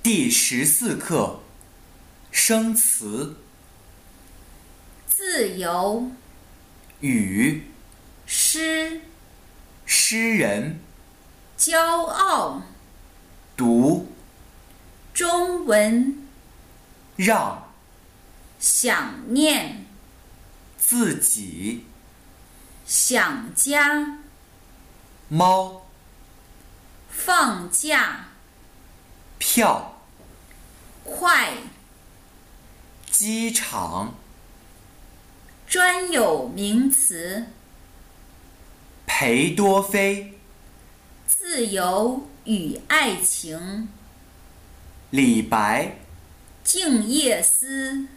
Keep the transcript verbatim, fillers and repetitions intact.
第十四课生词。 自由， 语， 诗， 诗人。 骄傲， 读， 中文， 让， 想念， 自己， 想家， 猫， 放假， 票， 快， 机场， 专有名词， 裴多菲， 自由与爱情， 李白， 静夜思。